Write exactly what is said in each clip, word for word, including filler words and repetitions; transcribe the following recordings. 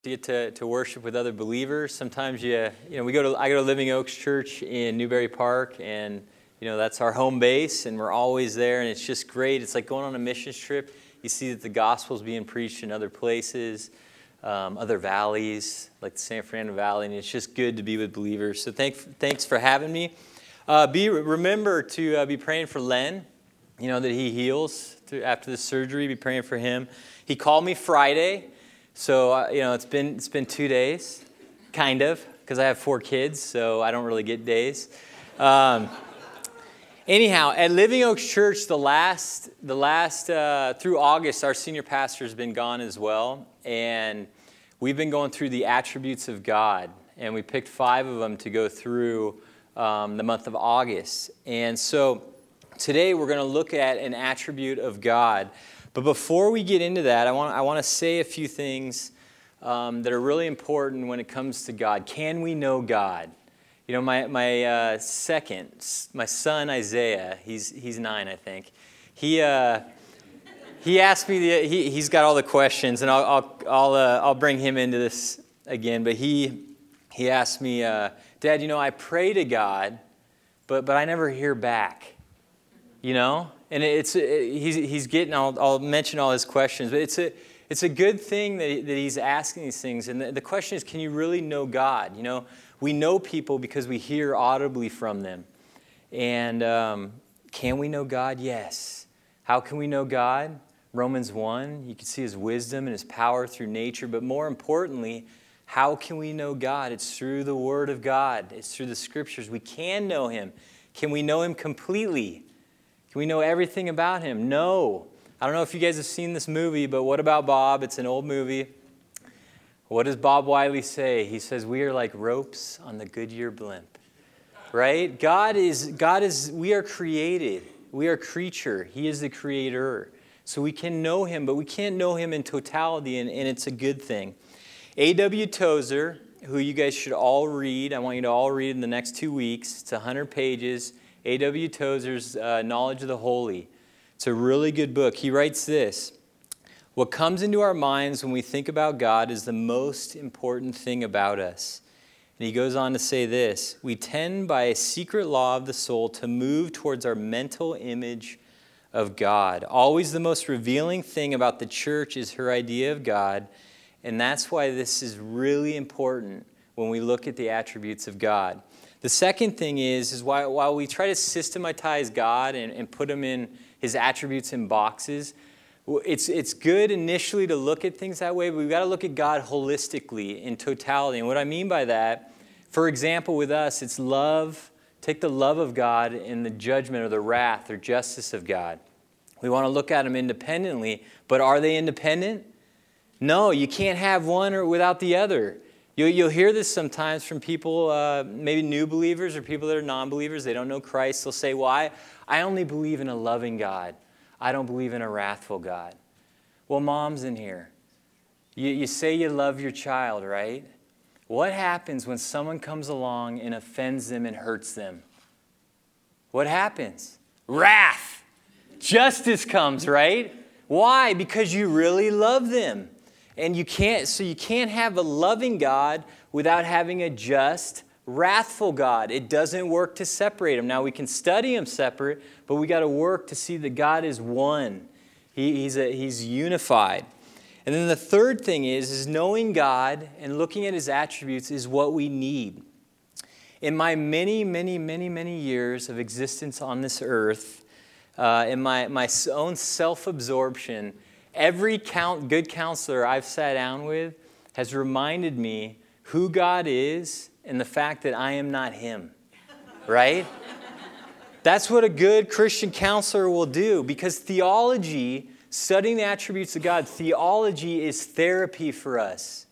To get to, to worship with other believers. Sometimes you you know we go to I go to Living Oaks Church in Newberry Park, and you know that's our home base, and we're always there, and it's just great. It's like going on a missions trip. You see that the gospel's being preached in other places, um, other valleys like the San Fernando Valley, and it's just good to be with believers. So thank, thanks for having me. Uh, be remember to uh, be praying for Len. You know that he heals through, after the surgery. Be praying for him. He called me Friday. So, uh, you know, it's been it's been two days, kind of, because I have four kids, so I don't really get days. Um, anyhow, at Living Oaks Church, the last, the last uh, through August, our senior pastor has been gone as well, and we've been going through the attributes of God, and we picked five of them to go through um, the month of August. And so today we're going to look at an attribute of God. But before we get into that, I want I want to say a few things um, that are really important when it comes to God. Can we know God? You know, my my uh, second, my son Isaiah, he's he's nine, I think. He uh, he asked me the he he's got all the questions, and I'll I'll I'll, uh, I'll bring him into this again. But he he asked me, uh, Dad, you know, I pray to God, but but I never hear back. You know. And it's it, he's he's getting. I'll, I'll mention all his questions, but it's a it's a good thing that he, that he's asking these things. And the, the question is, can you really know God? You know, we know people because we hear audibly from them. And um, can we know God? Yes. How can we know God? Romans one. You can see His wisdom and His power through nature. But more importantly, how can we know God? It's through the Word of God. It's through the Scriptures. We can know Him. Can we know Him completely? Can we know everything about Him? No. I don't know if you guys have seen this movie, but what about Bob? It's an old movie. What does Bob Wiley say? He says, we are like ropes on the Goodyear blimp. Right? God is, God is, we are created. We are creature. He is the creator. So we can know Him, but we can't know Him in totality, and, and it's a good thing. A W Tozer, who you guys should all read, I want you to all read in the next two weeks. It's one hundred pages. A W Tozer's uh, Knowledge of the Holy. It's a really good book. He writes this: what comes into our minds when we think about God is the most important thing about us. And he goes on to say this: we tend by a secret law of the soul to move towards our mental image of God. Always the most revealing thing about the church is her idea of God. And that's why this is really important when we look at the attributes of God. The second thing is, is while, while we try to systematize God and, and put Him in His attributes in boxes, it's, it's good initially to look at things that way, but we've got to look at God holistically, in totality. And what I mean by that, for example, with us, it's love. Take the love of God and the judgment or the wrath or justice of God. We want to look at them independently, but are they independent? No, you can't have one or without the other. You'll hear this sometimes from people, uh, maybe new believers or people that are non-believers. They don't know Christ. They'll say, well, I, I only believe in a loving God. I don't believe in a wrathful God. Well, moms in here, you, you say you love your child, right? What happens when someone comes along and offends them and hurts them? What happens? Wrath. Justice comes, right? Why? Because you really love them. And you can't, so you can't have a loving God without having a just, wrathful God. It doesn't work to separate them. Now we can study them separate, but we got to work to see that God is one. He, he's a, he's unified. And then the third thing is, is knowing God and looking at His attributes is what we need. In my many, many, many, many years of existence on this earth, uh, in my, my own self-absorption, every count, good counselor I've sat down with has reminded me who God is and the fact that I am not Him, right? That's what a good Christian counselor will do, because theology, studying the attributes of God, theology is therapy for us.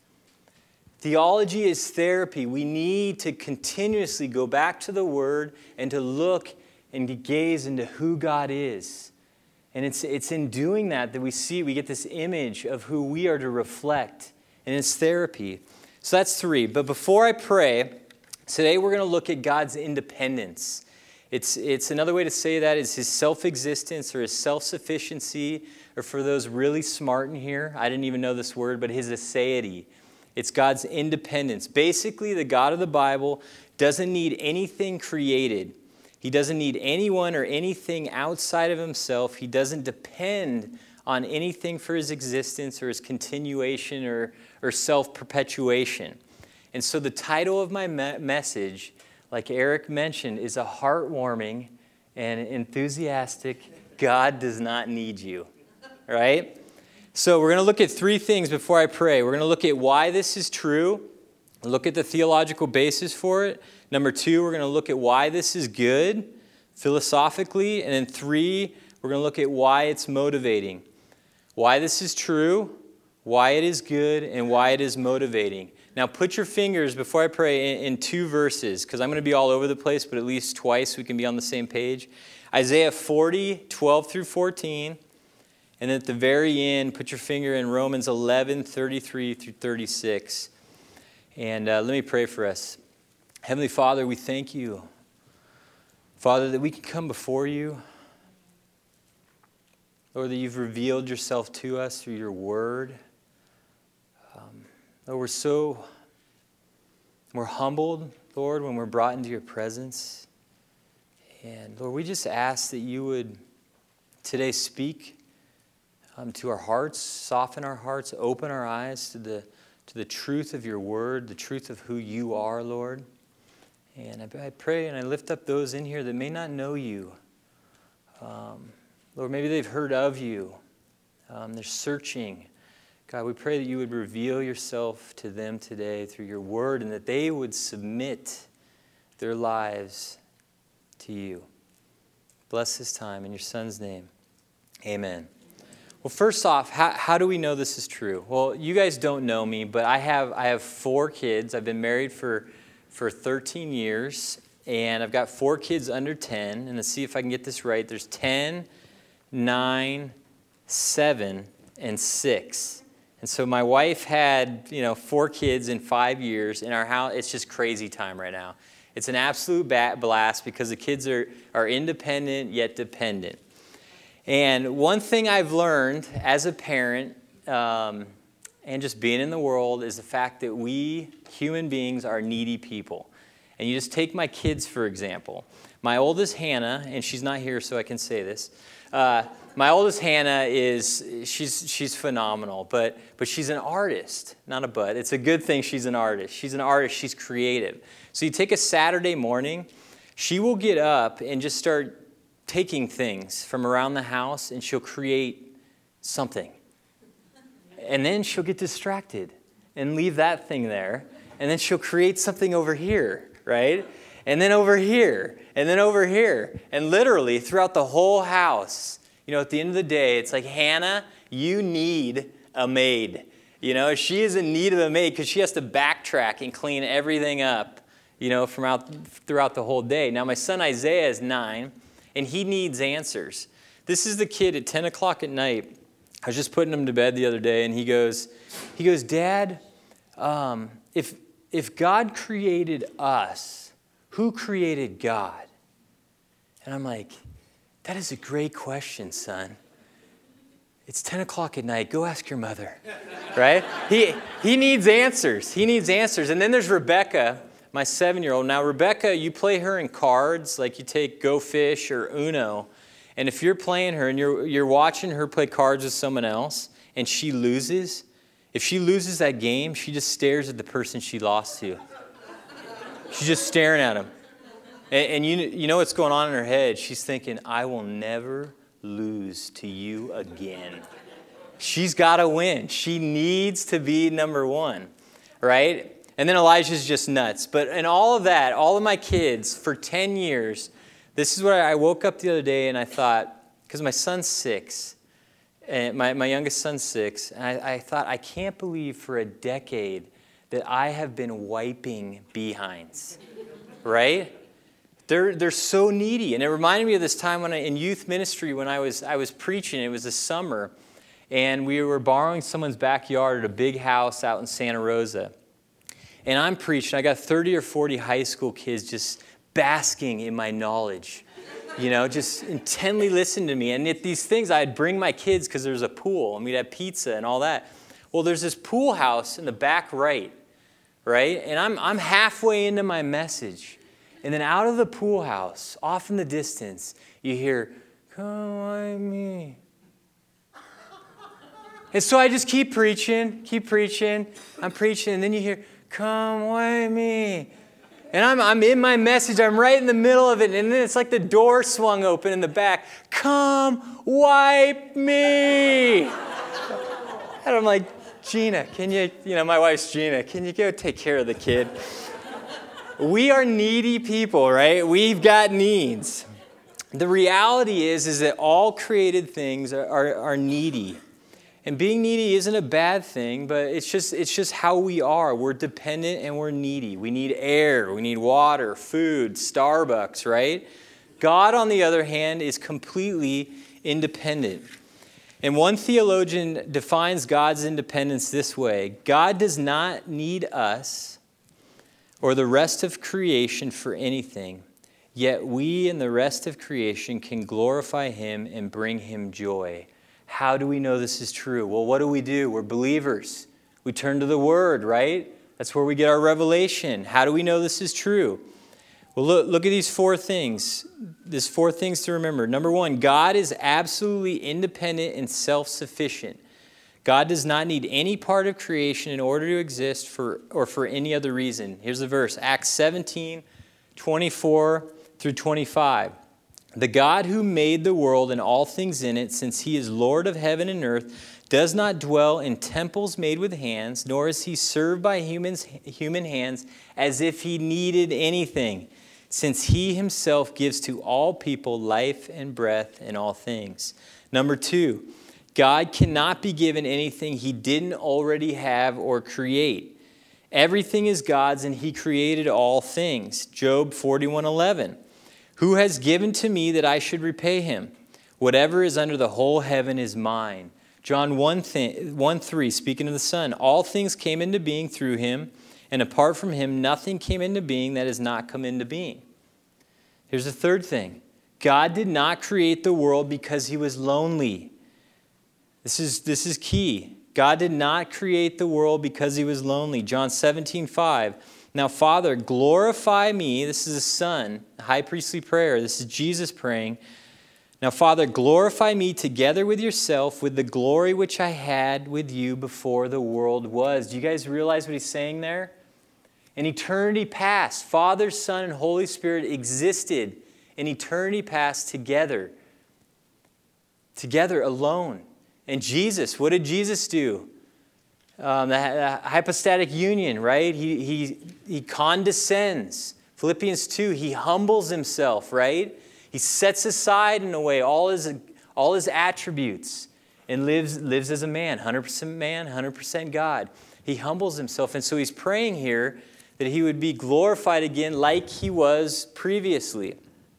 Theology is therapy. We need to continuously go back to the Word and to look and to gaze into who God is. And it's, it's in doing that that we see, we get this image of who we are to reflect. And it's therapy. So that's three. But before I pray, today we're going to look at God's independence. It's, it's another way to say that is His self-existence or His self-sufficiency, or for those really smart in here, I didn't even know this word, but His aseity. It's God's independence. Basically, the God of the Bible doesn't need anything created. He doesn't need anyone or anything outside of himself. He doesn't depend on anything for his existence or his continuation or, or self-perpetuation. And so the title of my me- message, like Eric mentioned, is a heartwarming and enthusiastic, God does not need you, right? So we're going to look at three things before I pray. We're going to look at why this is true, look at the theological basis for it. Number two, we're going to look at why this is good philosophically. And then three, we're going to look at why it's motivating. Why this is true, why it is good, and why it is motivating. Now put your fingers, before I pray, in, in two verses, because I'm going to be all over the place, but at least twice we can be on the same page. Isaiah forty, twelve through fourteen. And at the very end, put your finger in Romans eleven, thirty-three through thirty-six. And uh, let me pray for us. Heavenly Father, we thank you, Father, that we can come before you. Lord, that you've revealed yourself to us through your word. Um, Lord, we're so, we're humbled, Lord, when we're brought into your presence. And Lord, we just ask that you would today speak um, to our hearts, soften our hearts, open our eyes to the, to the truth of your word, the truth of who you are, Lord. And I, I pray and I lift up those in here that may not know you. Um, Lord, maybe they've heard of you. Um, they're searching. God, we pray that you would reveal yourself to them today through your word and that they would submit their lives to you. Bless this time in your Son's name. Amen. Well, first off, how, how do we know this is true? Well, you guys don't know me, but I have I have four kids. I've been married for, for thirteen years, and I've got four kids under ten. And let's see if I can get this right. There's ten, nine, seven, and six. And so my wife had, you know, four kids in five years. In our house, it's just crazy time right now. It's an absolute blast because the kids are, are independent yet dependent. And one thing I've learned as a parent um, and just being in the world is the fact that we human beings are needy people. And you just take my kids, for example. My oldest, Hannah, and she's not here so I can say this. Uh, my oldest, Hannah, is she's she's phenomenal, but but she's an artist, not a but. It's a good thing she's an artist. She's an artist. She's creative. So you take a Saturday morning, she will get up and just start taking things from around the house, and she'll create something. And then she'll get distracted and leave that thing there, and then she'll create something over here, right? And then over here, and then over here. And literally throughout the whole house, you know, at the end of the day, it's like, Hannah, you need a maid. You know, she is in need of a maid because she has to backtrack and clean everything up, you know, from out, throughout the whole day. Now, my son Isaiah is nine, and he needs answers. This is the kid at ten o'clock at night. I was just putting him to bed the other day, and he goes, he goes, Dad, um, if if God created us, who created God? And I'm like, that is a great question, son. It's ten o'clock at night. Go ask your mother, right? He he needs answers. He needs answers. And then there's Rebecca, my seven-year-old. Now, Rebecca, you play her in cards, like you take Go Fish or Uno. And if you're playing her and you're you're watching her play cards with someone else and she loses, if she loses that game, she just stares at the person she lost to. She's just staring at him. And, and you, you know what's going on in her head. She's thinking, I will never lose to you again. She's got to win. She needs to be number one, right? And then Elijah's just nuts. But in all of that, all of my kids, for ten years, this is where I woke up the other day and I thought, because my son's six, and my, my youngest son's six, and I, I thought, I can't believe for a decade that I have been wiping behinds, right? They're they're so needy. And it reminded me of this time when I, in youth ministry when I was I was preaching. It was the summer, and we were borrowing someone's backyard at a big house out in Santa Rosa. And I'm preaching. I got thirty or forty high school kids just basking in my knowledge, you know, just intently listening to me. And at these things, I'd bring my kids because there's a pool, and we'd have pizza and all that. Well, there's this pool house in the back right, right? And I'm, I'm halfway into my message. And then out of the pool house, off in the distance, you hear, "Come like me." And so I just keep preaching, keep preaching. I'm preaching, and then you hear, "Come wipe me." And I'm, I'm in my message. I'm right in the middle of it. And then it's like the door swung open in the back. "Come wipe me." And I'm like, "Gina, can you, you know, my wife's Gina, can you go take care of the kid?" We are needy people, right? We've got needs. The reality is, is that all created things are, are, are needy. And being needy isn't a bad thing, but it's just, it's just how we are. We're dependent and we're needy. We need air, we need water, food, Starbucks, right? God, on the other hand, is completely independent. And one theologian defines God's independence this way: God does not need us or the rest of creation for anything, yet we and the rest of creation can glorify Him and bring Him joy. How do we know this is true? Well, what do we do? We're believers. We turn to the Word, right? That's where we get our revelation. How do we know this is true? Well, look, look at these four things. There's four things to remember. Number one, God is absolutely independent and self-sufficient. God does not need any part of creation in order to exist for or for any other reason. Here's the verse, Acts seventeen, twenty-four through twenty-five. The God who made the world and all things in it, since He is Lord of heaven and earth, does not dwell in temples made with hands, nor is He served by humans, human hands as if He needed anything, since He Himself gives to all people life and breath and all things. Number two, God cannot be given anything He didn't already have or create. Everything is God's, and He created all things. Job forty-one eleven. Who has given to me that I should repay him? Whatever is under the whole heaven is mine. John one three, speaking of the Son, all things came into being through Him, and apart from Him, nothing came into being that has not come into being. Here's the third thing. God did not create the world because He was lonely. This is, this is key. God did not create the world because He was lonely. John seventeen five. Now, Father, glorify me. This is a Son, a high priestly prayer. This is Jesus praying. Now, Father, glorify me together with yourself with the glory which I had with you before the world was. Do you guys realize what He's saying there? In eternity past, Father, Son, and Holy Spirit existed in eternity past together. Together, alone. And Jesus, what did Jesus do? Um, the, the hypostatic union, right? He, he, he condescends. Philippians two, He humbles Himself, right? He sets aside, in a way, all his, all his attributes and lives, lives as a man, one hundred percent man, one hundred percent God. He humbles Himself. And so He's praying here that He would be glorified again like He was previously.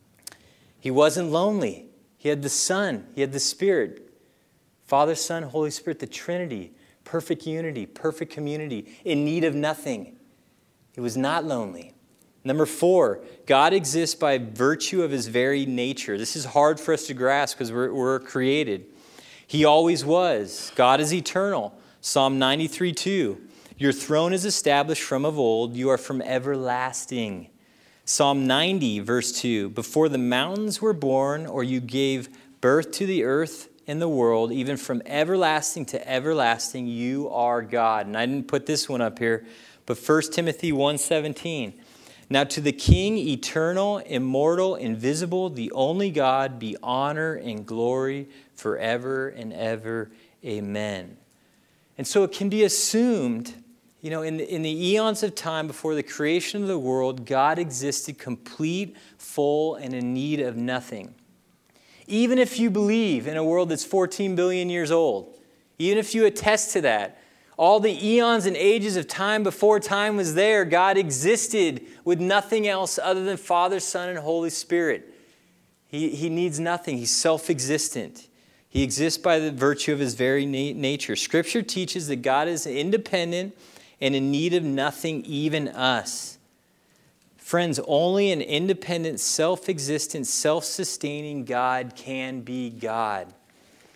He wasn't lonely. He had the Son. He had the Spirit. Father, Son, Holy Spirit, the Trinity. Perfect unity, perfect community, in need of nothing. He was not lonely. Number four, God exists by virtue of His very nature. This is hard for us to grasp because we're, we're created. He always was. God is eternal. Psalm ninety-three two. Your throne is established from of old. You are from everlasting. Psalm ninety, verse two. Before the mountains were born, or you gave birth to the earth in the world, even from everlasting to everlasting, you are God. And I didn't put this one up here, but First Timothy one seventeen. Now to the King, eternal, immortal, invisible, the only God, be honor and glory forever and ever. Amen. And so it can be assumed, you know, in the, in the eons of time before the creation of the world, God existed complete, full, and in need of nothing. Even if you believe in a world that's fourteen billion years old, even if you attest to that, all the eons and ages of time before time was there, God existed with nothing else other than Father, Son, and Holy Spirit. He, he needs nothing. He's self-existent. He exists by the virtue of His very na- nature. Scripture teaches that God is independent and in need of nothing, even us. Friends, only an independent, self-existent, self-sustaining God can be God.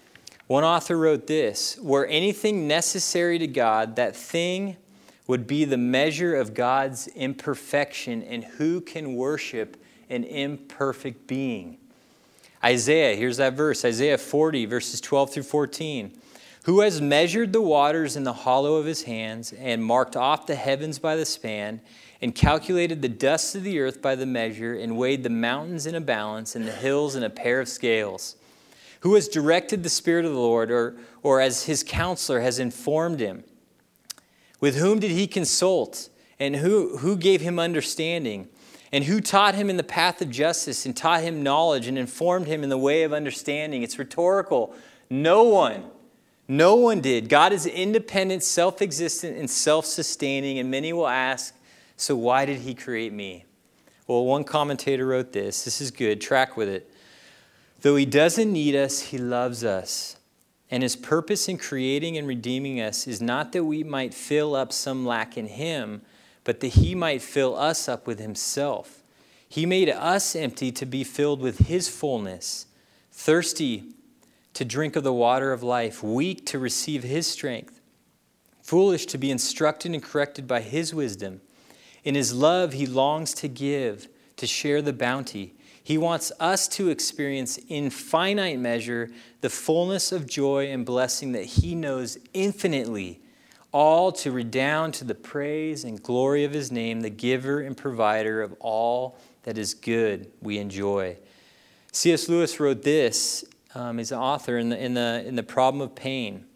One author wrote this: were anything necessary to God, that thing would be the measure of God's imperfection, and who can worship an imperfect being? Isaiah, here's that verse, Isaiah forty, verses twelve through fourteen. Who has measured the waters in the hollow of his hands, and marked off the heavens by the span, and calculated the dust of the earth by the measure, and weighed the mountains in a balance, and the hills in a pair of scales? Who has directed the Spirit of the Lord, or, or as his counselor has informed him? With whom did he consult? And who, who gave him understanding? And who taught him in the path of justice, and taught him knowledge, and informed him in the way of understanding? It's rhetorical. No one. No one did. God is independent, self-existent, and self-sustaining. And many will ask, so why did he create me? Well, one commentator wrote this. This is good. Track with it. Though he doesn't need us, he loves us. And his purpose in creating and redeeming us is not that we might fill up some lack in him, but that he might fill us up with himself. He made us empty to be filled with his fullness, thirsty to drink of the water of life, weak to receive his strength, foolish to be instructed and corrected by his wisdom. In his love, he longs to give, to share the bounty. He wants us to experience in finite measure the fullness of joy and blessing that he knows infinitely, all to redound to the praise and glory of his name, the giver and provider of all that is good we enjoy. C S Lewis wrote this, um, he's an author, in the, in, the, in the Problem of Pain.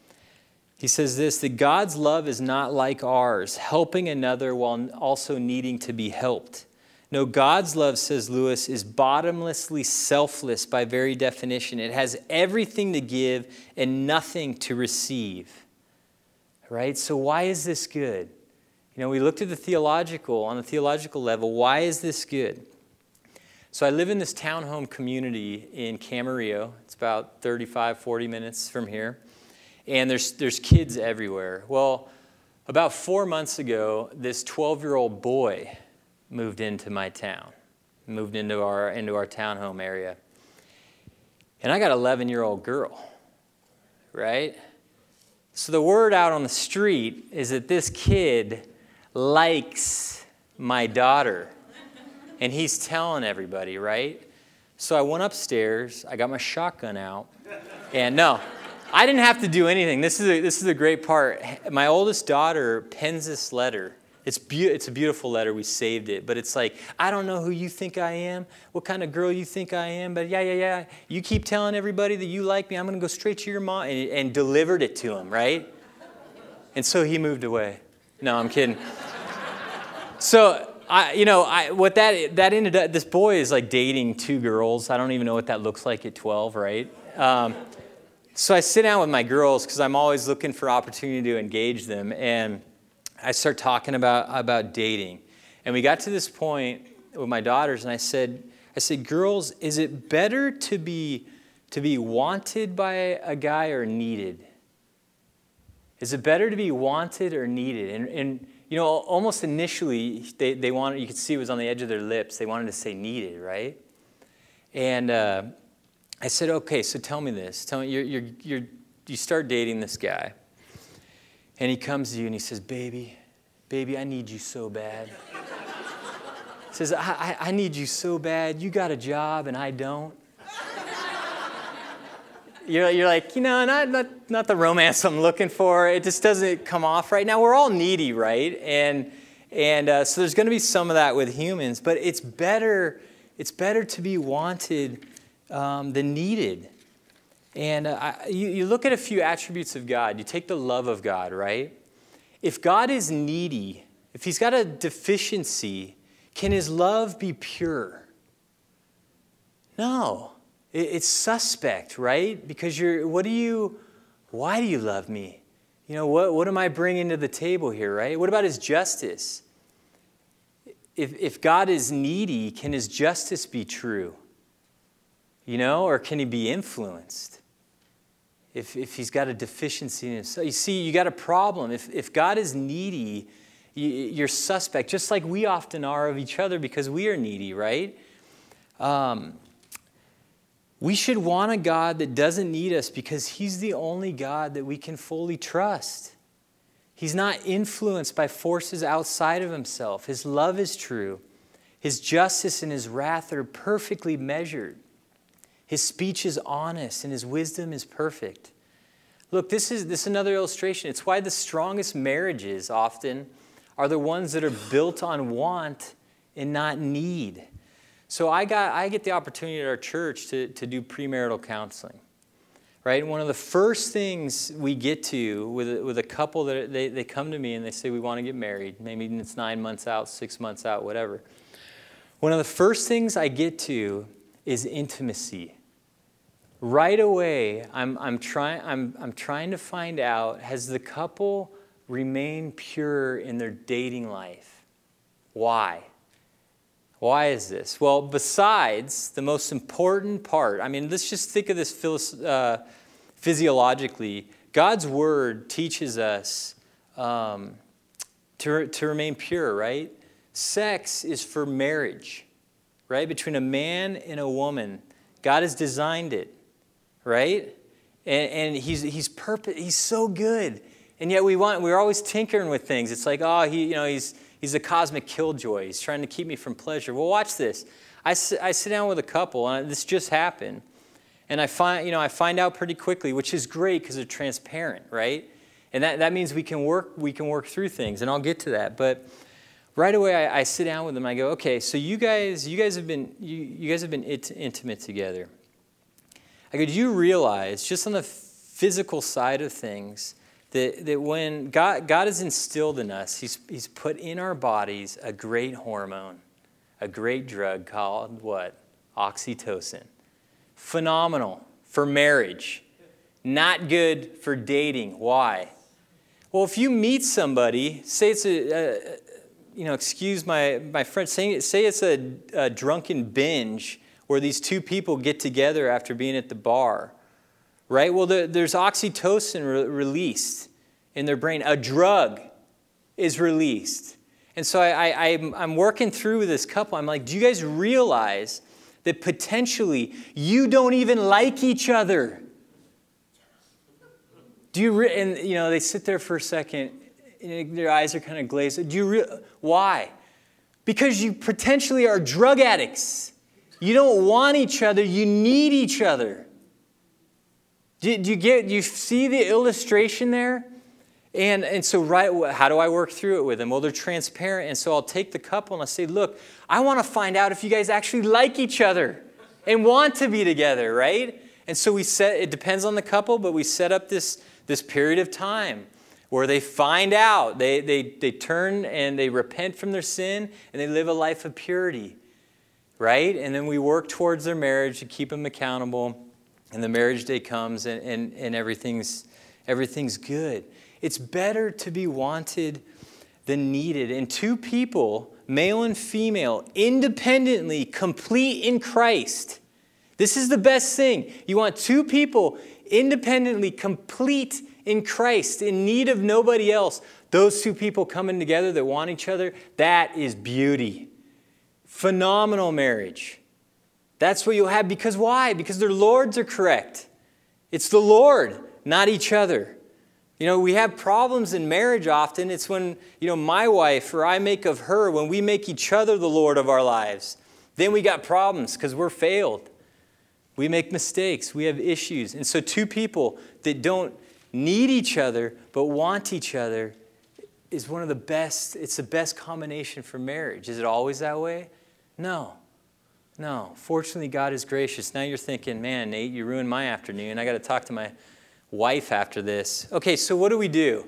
He says this, that God's love is not like ours, helping another while also needing to be helped. No, God's love, says Lewis, is bottomlessly selfless by very definition. It has everything to give and nothing to receive. Right? So why is this good? You know, we looked at the theological, on the theological level, why is this good? So I live in this townhome community in Camarillo. It's about thirty-five, forty minutes from here. And there's, there's kids everywhere. Well, about four months ago, this twelve-year-old boy moved into my town, moved into our into our townhome area. And I got an eleven-year-old girl, right? So the word out on the street is that this kid likes my daughter. And he's telling everybody, right? So I went upstairs, I got my shotgun out, and no, I didn't have to do anything. This is a, this is a great part. My oldest daughter pens this letter. It's be- it's a beautiful letter. We saved it. But it's like, I don't know who you think I am, what kind of girl you think I am, but yeah, yeah, yeah. You keep telling everybody that you like me, I'm going to go straight to your mom, and, and delivered it to him, right? And so he moved away. No, I'm kidding. So, I, you know, I, what that that ended up, this boy is like dating two girls. I don't even know what that looks like at twelve, right? Um, so I sit down with my girls because I'm always looking for opportunity to engage them, and I start talking about, about dating. And we got to this point with my daughters, and I said, I said, girls, is it better to be to be wanted by a guy or needed? Is it better to be wanted or needed? And, and you know, almost initially, they, they wanted, you could see it was on the edge of their lips. They wanted to say needed, right? And uh, I said, okay, so tell me this. Tell me, you're, you're, you're, you start dating this guy. And he comes to you and he says, baby, baby, I need you so bad. He says, I, I, I need you so bad. You got a job and I don't. You're, you're like, you know, not, not, not the romance I'm looking for. It just doesn't come off right. Now, we're all needy, right? And, and uh, so there's going to be some of that with humans. But it's better, it's better to be wanted um, than needed. And uh, I, you, you look at a few attributes of God. You take the love of God, right? If God is needy, if he's got a deficiency, can his love be pure? No. It, it's suspect, right? Because you're, what do you, why do you love me? You know, what, what am I bringing to the table here, right? What about his justice? If, if God is needy, can his justice be true? You know, or can he be influenced? If, if he's got a deficiency in himself. You see, you got a problem. If, if God is needy, you, you're suspect, just like we often are of each other because we are needy, right? Um, We should want a God that doesn't need us because he's the only God that we can fully trust. He's not influenced by forces outside of himself. His love is true. His justice and his wrath are perfectly measured. His speech is honest and his wisdom is perfect. Look, this is, this is another illustration. It's why the strongest marriages often are the ones that are built on want and not need. So I got I get the opportunity at our church to, to do premarital counseling. Right? And one of the first things we get to with a, with a couple that they, they come to me and they say we want to get married. Maybe it's nine months out, six months out, whatever. One of the first things I get to is intimacy. Right away, I'm I'm trying I'm I'm trying to find out, has the couple remained pure in their dating life? Why? Why is this? Well, besides the most important part, I mean, let's just think of this uh, physiologically. God's word teaches us um, to, to remain pure, right? Sex is for marriage, right? Between a man and a woman. God has designed it, right? And, and he's he's purpose. He's so good, and yet we want we're always tinkering with things. It's like, oh, he you know he's. He's a cosmic killjoy. He's trying to keep me from pleasure. Well, watch this. I, I sit down with a couple, and this just happened, and I find, you know, I find out pretty quickly, which is great because they're transparent, right? And that, that means we can work we can work through things, and I'll get to that. But right away, I, I sit down with them. I go, okay, so you guys, you guys have been you, you guys have been it, intimate together. I go, do you realize just on the physical side of things? That, that when God, God has instilled in us, he's, he's put in our bodies a great hormone, a great drug called what? Oxytocin. Phenomenal for marriage. Not good for dating. Why? Well, if you meet somebody, say it's a, a you know, excuse my, my French, say, say it's a, a drunken binge where these two people get together after being at the bar. Right? Well, the, there's oxytocin re- released in their brain. A drug is released. And so I, I, I'm, I'm working through with this couple. I'm like, do you guys realize that potentially you don't even like each other? Do you? Re- and you know, they sit there for a second. And their eyes are kind of glazed. Do you? Re- Why? Because you potentially are drug addicts. You don't want each other. You need each other. Do, do you get? Do you see the illustration there? And and so right, how do I work through it with them? Well, they're transparent, and so I'll take the couple and I'll say, look, I want to find out if you guys actually like each other and want to be together, right? And so we set. It depends on the couple, but we set up this this period of time where they find out, they they they turn and they repent from their sin and they live a life of purity, right? And then we work towards their marriage to keep them accountable. And the marriage day comes and, and, and everything's, everything's good. It's better to be wanted than needed. And two people, male and female, independently complete in Christ. This is the best thing. You want two people independently complete in Christ, in need of nobody else. Those two people coming together that want each other, that is beauty. Phenomenal marriage. That's what you'll have. Because why? Because their lords are correct. It's the Lord, not each other. You know, we have problems in marriage often. It's when, you know, my wife or I make of her, when we make each other the Lord of our lives, then we got problems because we're failed. We make mistakes. We have issues. And so two people that don't need each other but want each other is one of the best, it's the best combination for marriage. Is it always that way? No. No, fortunately, God is gracious. Now you're thinking, man, Nate, you ruined my afternoon. I got to talk to my wife after this. Okay, so what do we do?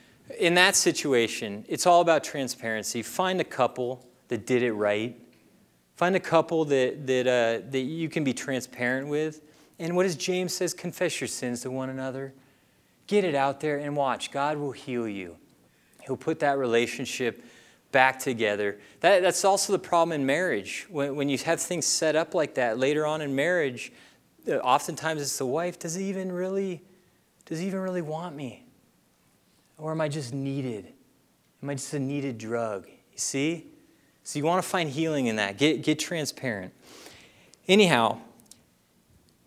In that situation, it's all about transparency. Find a couple that did it right. Find a couple that that uh, that you can be transparent with. And what does James says? Confess your sins to one another. Get it out there and watch. God will heal you. He'll put that relationship back together. That, that's also the problem in marriage. When, when you have things set up like that later on in marriage, oftentimes it's the wife, does he even really, does he even really want me? Or am I just needed? Am I just a needed drug? You see? So you want to find healing in that. Get, get transparent. Anyhow,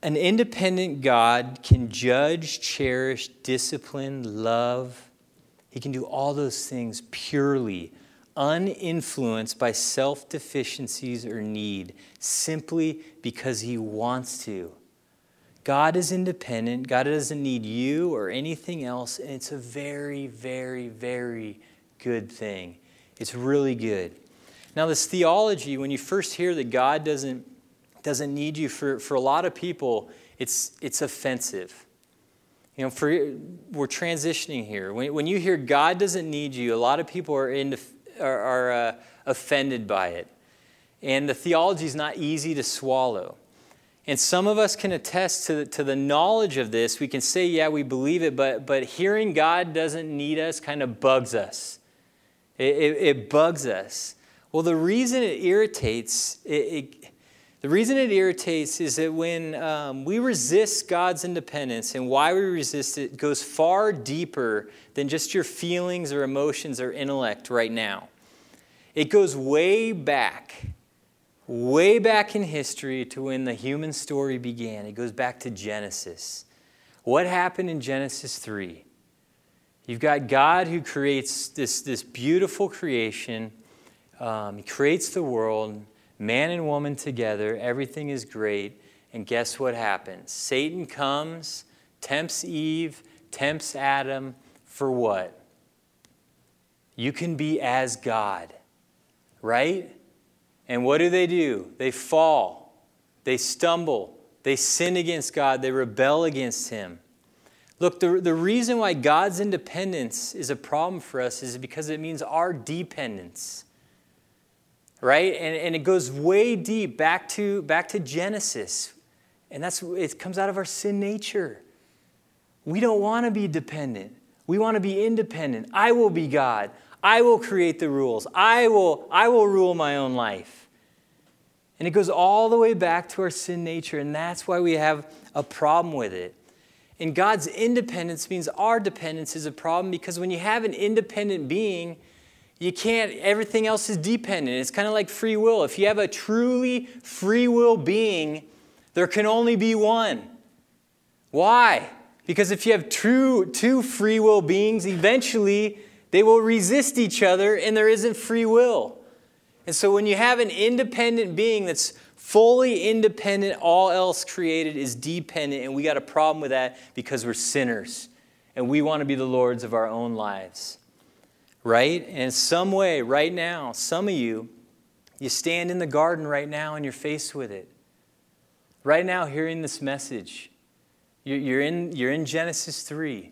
An independent God can judge, cherish, discipline, love. He can do all those things purely, uninfluenced by self-deficiencies or need, simply because he wants to. God is independent. God doesn't need you or anything else, and it's a very, very, very good thing. It's really good. Now, this theology, when you first hear that God doesn't, doesn't need you, for, for a lot of people, it's, it's offensive. You know, for, we're transitioning here. When, when you hear God doesn't need you, a lot of people are, into, are, are uh, offended by it. And the theology is not easy to swallow. And some of us can attest to the, to the knowledge of this. We can say, yeah, we believe it, but, but hearing God doesn't need us kind of bugs us. It, it, it bugs us. Well, the reason it irritates, it, it, the reason it irritates is that when um, we resist God's independence, and why we resist it goes far deeper than just your feelings or emotions or intellect right now. It goes way back, way back in history to when the human story began. It goes back to Genesis. What happened in Genesis three? You've got God who creates this, this beautiful creation. Um, he creates the world, man and woman together. Everything is great. And guess what happens? Satan comes, tempts Eve, tempts Adam for what? You can be as God, right? And what do they do? They fall. They stumble. They sin against God. They rebel against him. Look, the, the reason why God's independence is a problem for us is because it means our dependence. Right? And, and it goes way deep back to, back to Genesis. And that's it comes out of our sin nature. We don't want to be dependent. We want to be independent. I will be God. I will create the rules. I will, I will rule my own life. And it goes all the way back to our sin nature, and that's why we have a problem with it. And God's independence means our dependence is a problem, because when you have an independent being, you can't, everything else is dependent. It's kind of like free will. If you have a truly free will being, there can only be one. Why? Because if you have true two free will beings, eventually they will resist each other and there isn't free will. And so when you have an independent being that's fully independent, all else created is dependent, and we got a problem with that because we're sinners and we want to be the lords of our own lives. Right? And in some way, right now, some of you, you stand in the garden right now and you're faced with it. Right now, hearing this message, you're in, you're in Genesis three.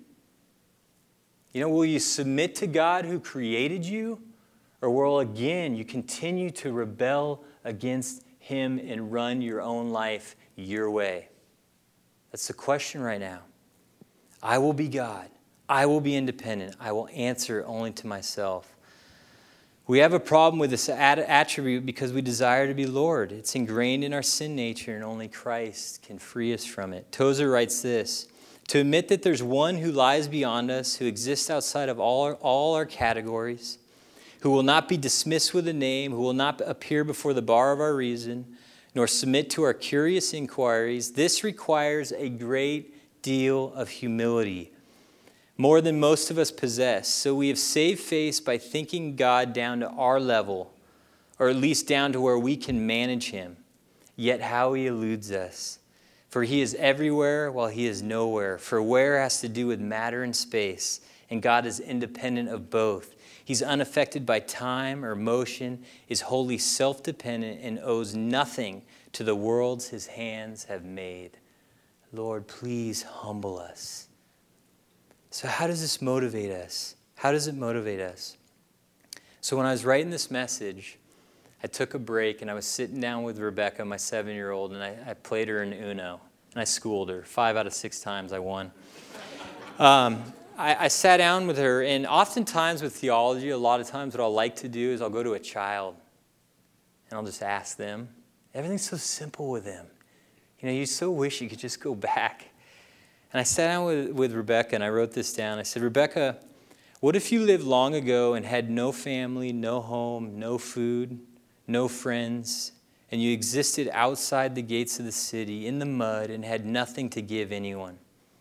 You know, will you submit to God who created you? Or will, again, you continue to rebel against him and run your own life your way? That's the question right now. I will be God. I will be independent. I will answer only to myself. We have a problem with this attribute because we desire to be Lord. It's ingrained in our sin nature, and only Christ can free us from it. Tozer writes this: to admit that there's one who lies beyond us, who exists outside of all our, all our categories, who will not be dismissed with a name, who will not appear before the bar of our reason, nor submit to our curious inquiries, this requires a great deal of humility, more than most of us possess. So we have saved face by thinking God down to our level, or at least down to where we can manage him. Yet how he eludes us. For he is everywhere while he is nowhere. For where has to do with matter and space, and God is independent of both. He's unaffected by time or motion, is wholly self-dependent, and owes nothing to the worlds his hands have made. Lord, please humble us. So how does this motivate us? How does it motivate us? So when I was writing this message, I took a break and I was sitting down with Rebecca, my seven-year-old, and I, I played her in Uno. And I schooled her. Five out of six times I won. Um, I, I sat down with her, and oftentimes with theology, a lot of times what I'll like to do is I'll go to a child and I'll just ask them. Everything's so simple with them. You know, you so wish you could just go back. And I sat down with, with Rebecca and I wrote this down. I said, Rebecca, what if you lived long ago and had no family, no home, no food, no friends, and you existed outside the gates of the city in the mud and had nothing to give anyone.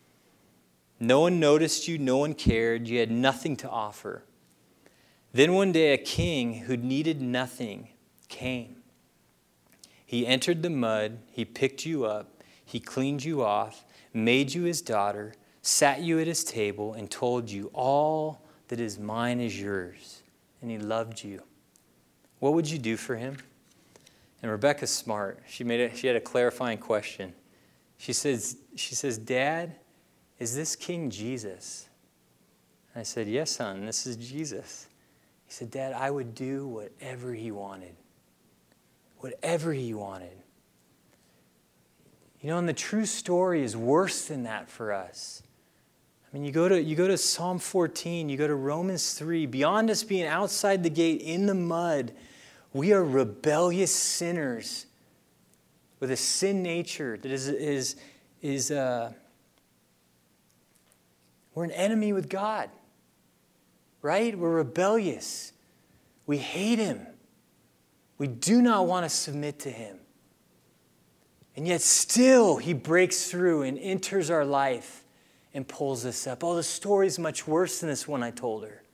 No one noticed you, no one cared, you had nothing to offer. Then one day a king who needed nothing came. He entered the mud, he picked you up, he cleaned you off, made you his daughter, sat you at his table, and told you, all that is mine is yours. And he loved you. What would you do for him? And Rebecca's smart. She made a, she had a clarifying question. She says, she says, Dad, is this King Jesus? And I said, yes, son, this is Jesus. He said, Dad, I would do whatever he wanted. Whatever he wanted. You know, and the true story is worse than that for us. I mean, you go to you go to Psalm fourteen, you go to Romans three, beyond us being outside the gate in the mud, we are rebellious sinners with a sin nature that is, is, is uh, we're an enemy with God, right? We're rebellious. We hate him. We do not want to submit to him. And yet still he breaks through and enters our life and pulls us up. Oh, the story's much worse than this one I told her.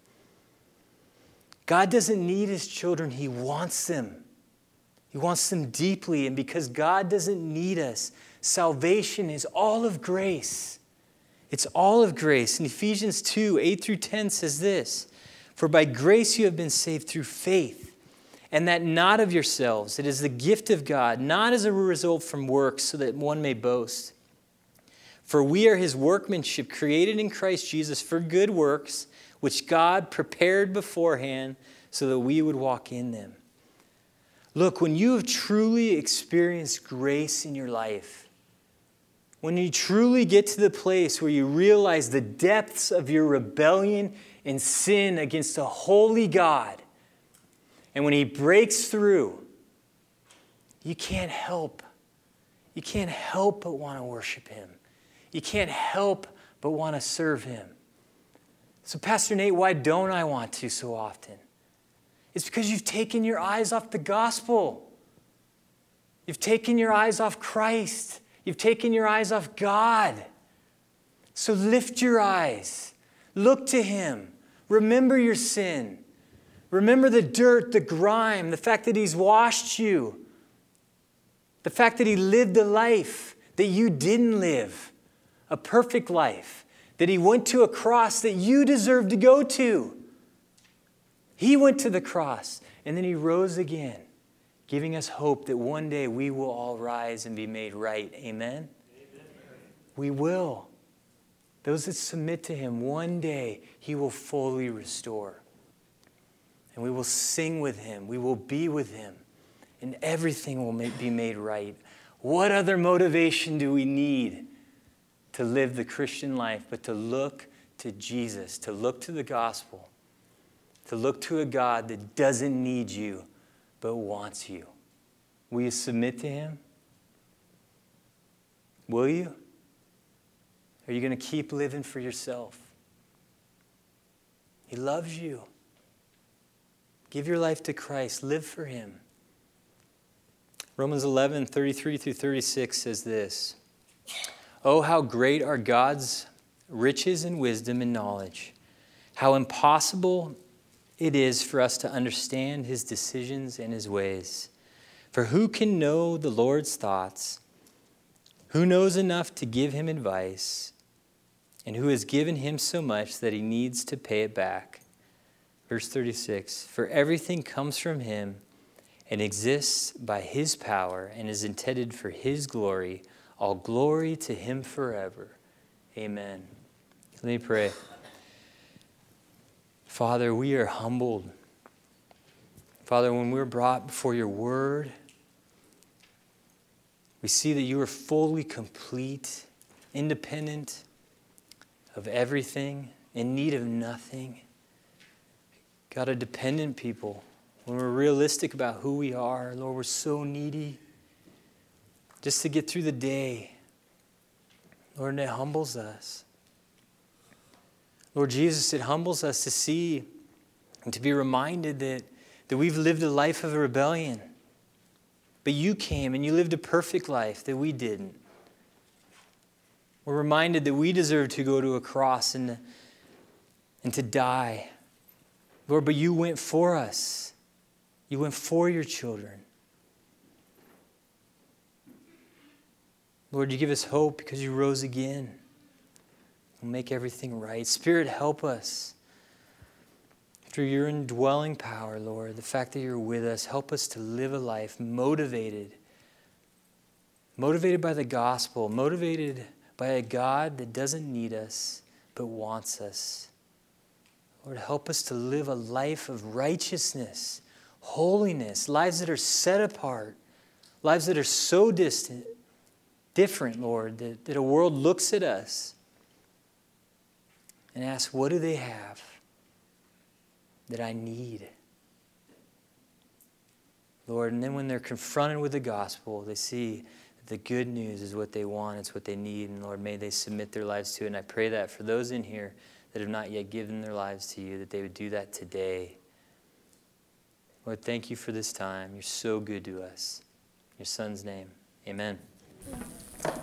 God doesn't need his children. He wants them. He wants them deeply. And because God doesn't need us, salvation is all of grace. It's all of grace. In Ephesians two, eight through ten says this, for by grace you have been saved through faith, and that not of yourselves. It is the gift of God, not as a result from works, so that one may boast. For we are his workmanship, created in Christ Jesus for good works, which God prepared beforehand so that we would walk in them. Look, when you have truly experienced grace in your life, when you truly get to the place where you realize the depths of your rebellion and sin against a holy God, and when he breaks through, you can't help. You can't help but want to worship him. You can't help but want to serve him. So, Pastor Nate, why don't I want to so often? It's because you've taken your eyes off the gospel. You've taken your eyes off Christ. You've taken your eyes off God. So lift your eyes. Look to him. Remember your sin. Remember the dirt, the grime, the fact that he's washed you. The fact that he lived a life that you didn't live. A perfect life. That he went to a cross that you deserved to go to. He went to the cross and then he rose again, giving us hope that one day we will all rise and be made right. Amen? Amen. We will. Those that submit to him, one day he will fully restore. And we will sing with him. We will be with him. And everything will be made right. What other motivation do we need to live the Christian life but to look to Jesus, to look to the gospel, to look to a God that doesn't need you but wants you? Will you submit to him? Will you? Or are you going to keep living for yourself? He loves you. Give your life to Christ. Live for him. Romans eleven, thirty-three through thirty-six says this. Oh, how great are God's riches and wisdom and knowledge. How impossible it is for us to understand his decisions and his ways. For who can know the Lord's thoughts? Who knows enough to give him advice? And who has given him so much that he needs to pay it back? Verse thirty-six, for everything comes from him and exists by his power and is intended for his glory. All glory to him forever. Amen. Let me pray. Father, we are humbled. Father, when we're brought before your word, we see that you are fully complete, independent of everything, in need of nothing. God, a dependent people. When we're realistic about who we are, Lord, we're so needy just to get through the day. Lord, and it humbles us. Lord Jesus, it humbles us to see and to be reminded that, that we've lived a life of rebellion. But you came and you lived a perfect life that we didn't. We're reminded that we deserve to go to a cross and, and to die. Lord, but you went for us. You went for your children. Lord, you give us hope because you rose again. You'll make everything right. Spirit, help us. Through your indwelling power, Lord, the fact that you're with us, help us to live a life motivated. Motivated by the gospel, motivated by a God that doesn't need us, but wants us. Lord, help us to live a life of righteousness, holiness, lives that are set apart, lives that are so distant, different, Lord, that, that a world looks at us and asks, what do they have that I need? Lord, and then when they're confronted with the gospel, they see that the good news is what they want, it's what they need, and Lord, may they submit their lives to it. And I pray that for those in here that have not yet given their lives to you, that they would do that today. Lord, thank you for this time. You're so good to us. In your Son's name, amen.